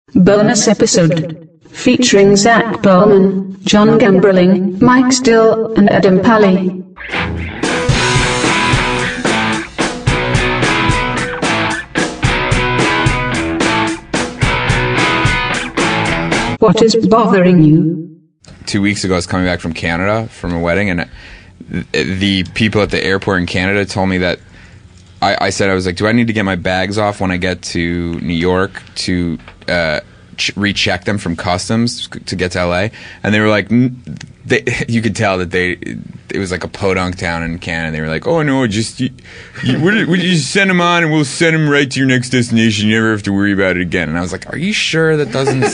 Bonus episode featuring Zach Bowman, John Gamberling, Mike Still, and Adam Pally. What is bothering you? 2 weeks ago, I was coming back from Canada from a wedding, and the people at the airport in Canada told me that I said, I was like, do I need to get my bags off when I get to New York to recheck them from customs to get to LA? And they were like, you could tell that it was like a podunk town in Canada. They were like, oh no, just we just send them on and we'll send them right to your next destination. You never have to worry about it again. And I was like, are you sure? That doesn't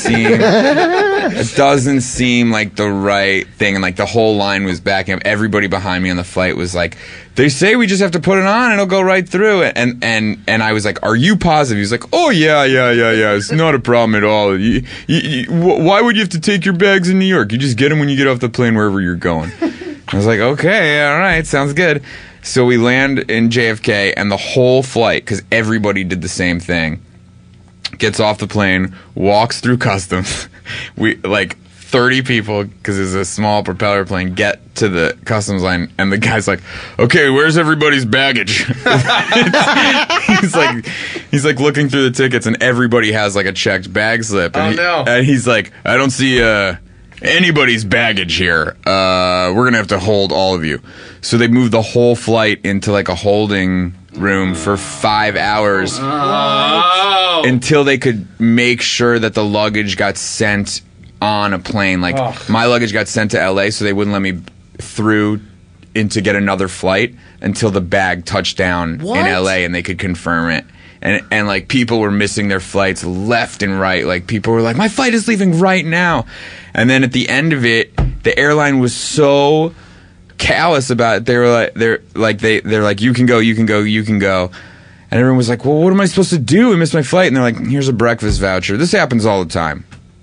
seem like the right thing. And like the whole line was backing up. Everybody behind me on the flight was like, they say we just have to put it on and it'll go right through. And I was like, are you positive? He was like, oh yeah. It's not a problem at all. Why would you have to take your bags in New York? You just get them when you get off the plane wherever you're going. I was like, okay, all right, sounds good. So we land in JFK, and the whole flight, because everybody did the same thing, gets off the plane, walks through customs. We, like 30 people, because it's a small propeller plane, get to the customs line, and the guy's like, okay, where's everybody's baggage? he's like looking through the tickets, and everybody has like a checked bag slip. And and he's like, I don't see anybody's baggage here. We're gonna have to hold all of you. So they moved the whole flight into like a holding room for 5 hours until they could make sure that the luggage got sent on a plane. Like my luggage got sent to LA, so they wouldn't let me through to get another flight until the bag touched down in LA and they could confirm it. And like people were missing their flights left and right. Like people were like, my flight is leaving right now. And then at the end of it, the airline was so callous about it. They're like, you can go. And everyone was like, well, what am I supposed to do? I missed my flight. And they're like, here's a breakfast voucher. This happens all the time.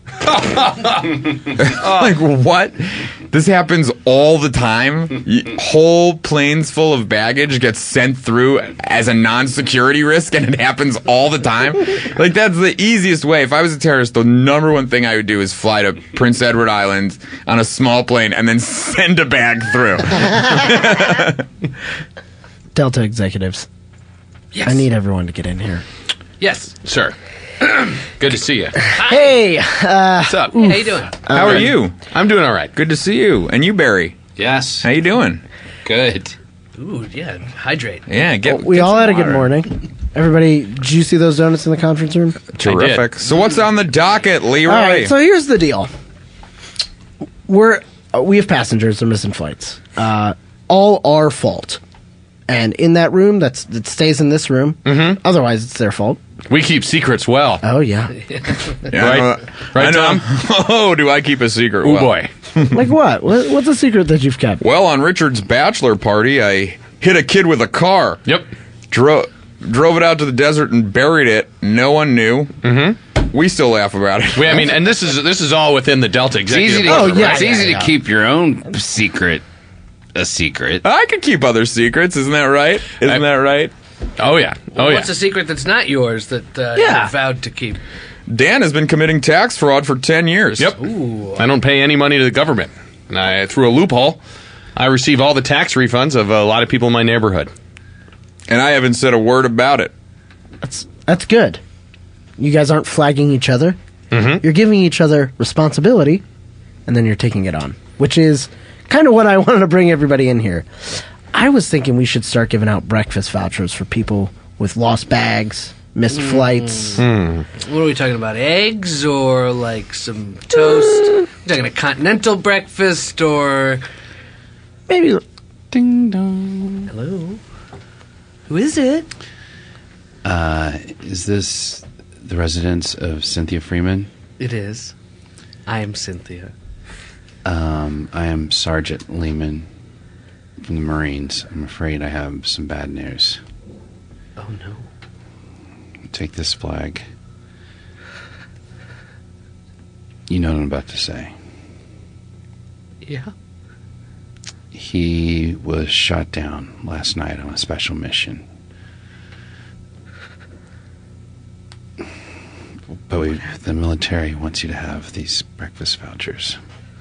Like, what? This happens all the time? Whole planes full of baggage gets sent through as a non-security risk, and it happens all the time? Like, that's the easiest way. If I was a terrorist, the number one thing I would do is fly to Prince Edward Island on a small plane and then send a bag through. Delta executives. Yes. I need everyone to get in here. Yes. Sure. Good to see you. Hey! What's up? Hey, how you doing? How are you? I'm doing all right. Good to see you. And you, Barry. Yes. How you doing? Good. Ooh, yeah. Hydrate. Yeah, We all some had a good water. morning. Everybody, did you see those donuts in the conference room? Terrific. So what's on the docket, Leroy? All right, so here's the deal. We have passengers that are missing flights. All our fault. And in that room, that stays in this room. Mm-hmm. Otherwise, it's their fault. We keep secrets well. Oh, yeah. Yeah, Right, Tom? Oh, do I keep a secret? Oh, Well, boy. Like what? What's a secret that you've kept? Well, on Richard's bachelor party, I hit a kid with a car. Yep. Drove it out to the desert and buried it. No one knew. Mm-hmm. We still laugh about it. I mean, and this is all within the Delta executive. It's easy to keep your own secret a secret. I could keep other secrets. Isn't that right? Isn't that right? Oh, yeah. Oh, yeah. What's a secret that's not yours that you vowed to keep? Dan has been committing tax fraud for 10 years. Yep. Ooh. I don't pay any money to the government. And through a loophole, I receive all the tax refunds of a lot of people in my neighborhood. And I haven't said a word about it. That's good. You guys aren't flagging each other. Mm-hmm. You're giving each other responsibility, and then you're taking it on, which is kind of what I wanted to bring everybody in here. I was thinking we should start giving out breakfast vouchers for people with lost bags, missed flights. What are we talking about? Eggs or like some toast? We're talking a continental breakfast or... Maybe. Ding dong. Hello? Who is it? Is this the residence of Cynthia Freeman? It is. I am Cynthia. I am Sergeant Lehman from the Marines. I'm afraid I have some bad news. Oh, no. Take this flag. You know what I'm about to say. Yeah? He was shot down last night on a special mission. But the military wants you to have these breakfast vouchers.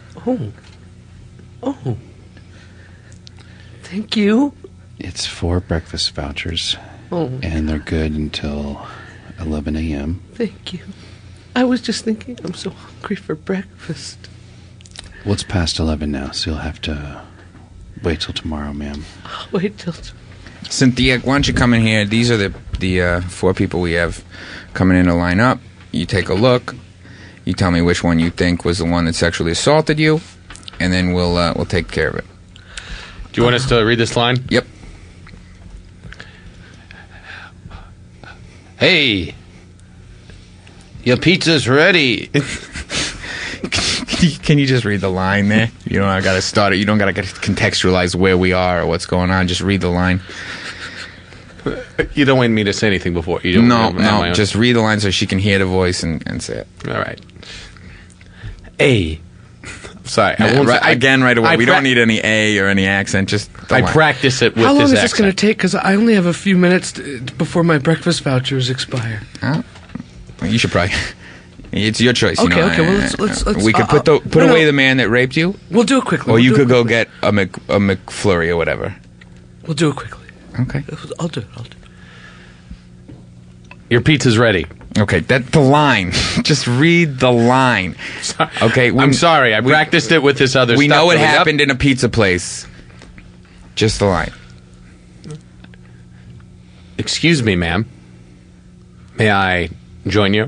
Oh. Thank you. It's 4 breakfast vouchers, Oh, and they're good until 11 a.m. thank you. I was just thinking I'm so hungry for breakfast. Well, it's past 11 now, so you'll have to wait till tomorrow, ma'am. I'll wait till... Cynthia, why don't you come in here? These are the 4 people we have coming in to line up. You take a look. You tell me which one you think was the one that sexually assaulted you, and then we'll take care of it. Do you want us to read this line? Yep. Hey, your pizza's ready. Can you just read the line there? You don't gotta start it. You don't gotta contextualize where we are or what's going on. Just read the line. You don't want me to say anything before you? No. Just read the line so she can hear the voice and say it. All right. A. Sorry. I won't right away. We don't need any A or any accent. Just the line. Practice it with How long this is this accent. going to take? Because I only have a few minutes before my breakfast vouchers expire. Well, you should probably. It's your choice. Okay, you know. okay. Well, let's. We could put away the man that raped you, We'll do it quickly. or you could go get a McFlurry or whatever. We'll do it quickly. Okay. I'll do it. Your pizza's ready. Okay, that's the line. Just read the line. Okay, I'm sorry. I practiced it with this other stuff. We know it Yep. happened in a pizza place. Just the line. Excuse me, ma'am. May I join you?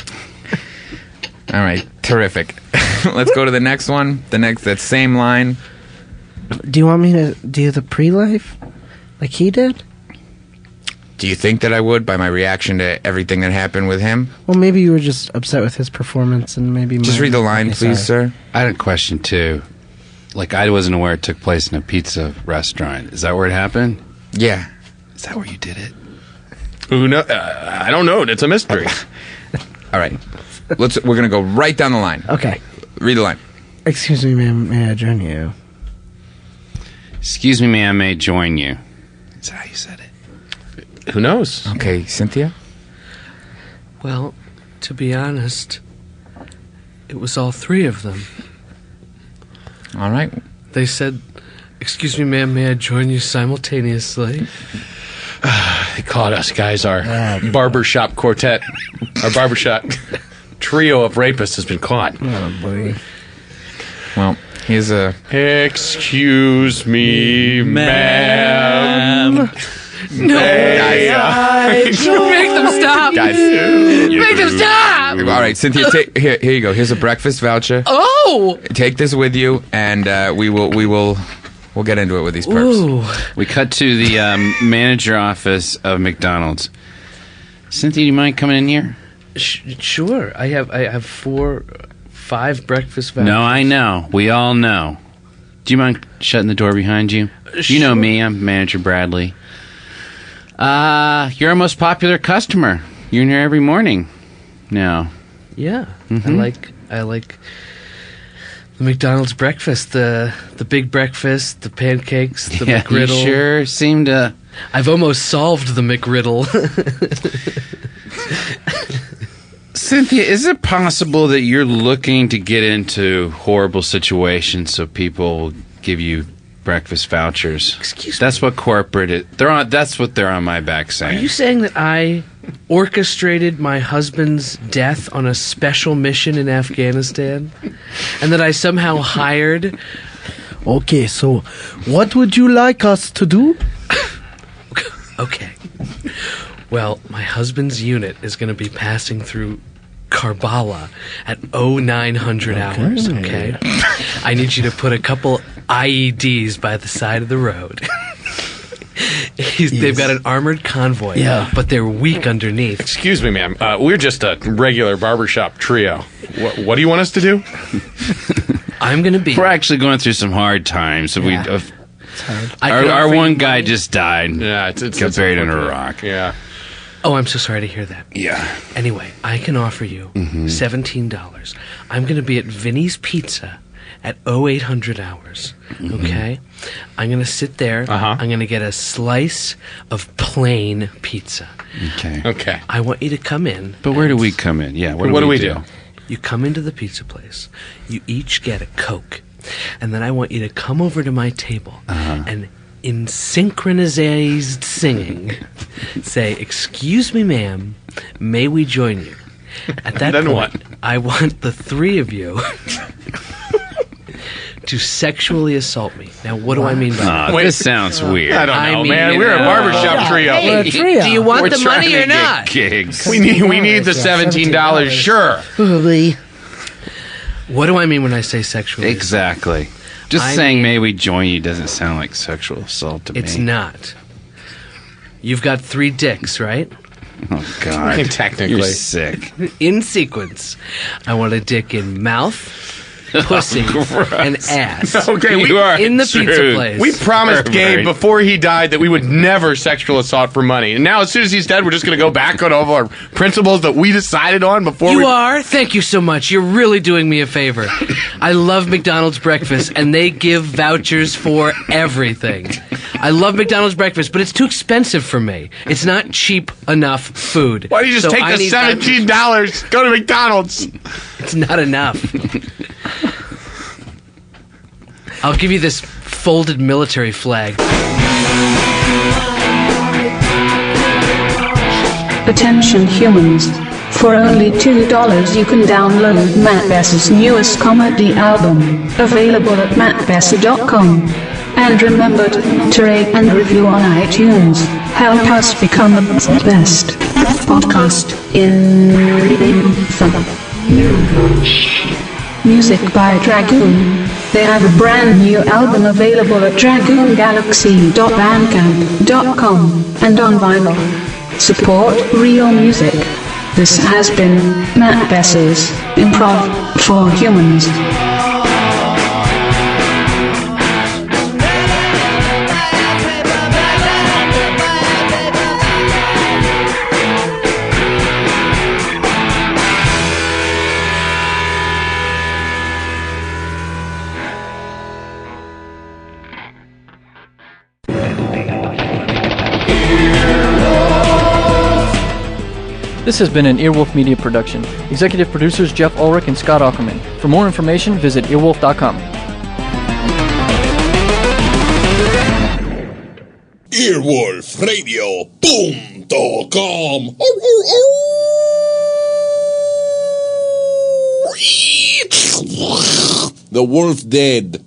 All right, terrific. Let's go to the next one. That same line. Do you want me to do the pre-life like he did? Do you think that I would by my reaction to everything that happened with him? Well, maybe you were just upset with his performance, and maybe Just read the line, please, sir. I had a question, too. Like, I wasn't aware it took place in a pizza restaurant. Is that where it happened? Yeah. Is that where you did it? Who know? I don't know. It's a mystery. All right. We're gonna go right down the line. Okay. Read the line. Excuse me, ma'am. May I join you? Excuse me, ma'am, I may join you. Is that how you said it? Who knows? Okay, Cynthia. Well, to be honest, it was all 3 of them. All right. They said, "Excuse me, ma'am, may I join you simultaneously?" They caught us, guys. Our barbershop quartet, our barbershop trio of rapists has been caught. Oh, boy. Well, here's a. Excuse me, ma'am. No, make them stop. Guys. Make them stop. All right, Cynthia. Here you go. Here's a breakfast voucher. Oh, Take this with you, and we'll get into it with these perps. ooh. We cut to the manager office of McDonald's. Cynthia, do you mind coming in here? Sure. I have 5 breakfast vouchers. No, I know. We all know. Do you mind shutting the door behind you? You know me. I'm Manager Bradley. You're our most popular customer. You're in here every morning. No. Yeah, I like the McDonald's breakfast, the big breakfast, the pancakes, the Yeah, McGriddle. you sure seem to... I've almost solved the McGriddle. Cynthia, is it possible that you're looking to get into horrible situations so people will give you breakfast vouchers? Excuse That's what corporate is. That's what they're on my back Are saying. you saying that I orchestrated my husband's death on a special mission in Afghanistan? And that I somehow hired... Okay, so what would you like us to do? Okay. Well, my husband's unit is going to be passing through Karbala at 0900 hours, okay? I need you to put a couple IEDs by the side of the road. They've got an armored convoy, Yeah. but they're weak underneath. Excuse me, ma'am. We're just a regular barbershop trio. What do you want us to do? I'm going to be... We're actually going through some hard times. So Yeah. I can our offer one you guy money. just died. Yeah, it's Got buried under a unfortunate. rock. Yeah. Oh, I'm so sorry to hear that. Yeah. Anyway, I can offer you $17. I'm going to be at Vinny's Pizza at 0800 hours. Okay? I'm going to sit there. I'm going to get a slice of plain pizza. Okay. I want you to come in. But where do we come in? Yeah, what do we do? You come into the pizza place. You each get a Coke. And then I want you to come over to my table and in synchronized singing say, "Excuse me, ma'am, may we join you?" At that Then point, what? I want the three of you to sexually assault me. Now, what do I mean by that? This sounds weird. I don't know, I mean, man. We're a barbershop trio. We're a trio. Do you want We're the trying money to or get not? gigs. We need the $17. Sure. What do I mean when I say sexually? Exactly. Just I saying mean- "may we join you" doesn't sound like sexual assault to It's me. not. You've got 3 dicks, right? Oh God! Technically. You're sick. In sequence. I want a dick in mouth, pussy, and ass. Okay, You are in the true. pizza place. We promised Pervert. Gabe before he died that we would never sexual assault for money. And now, as soon as he's dead, we're just going to go back on all of our principles that we decided on before You we... are? Thank you so much. You're really doing me a favor. I love McDonald's breakfast, and they give vouchers for everything. I love McDonald's breakfast, but it's too expensive for me. It's not cheap enough food. Why don't you just So take I the need $17, go to McDonald's? vouchers. It's not enough. I'll give you this folded military flag. Attention humans. For only $2 you can download Matt Bess's newest comedy album, available at mattbesser.com. And remember to rate and review on iTunes. Help us become the best podcast in Music by Dragoon. They have a brand new album available at dragoongalaxy.bandcamp.com and on vinyl. Support real music. This has been Matt Besser's Improv for Humans. This has been an Earwolf Media production. Executive producers Jeff Ulrich and Scott Ackerman. For more information, visit earwolf.com. Earwolfradio.com. The wolf dead.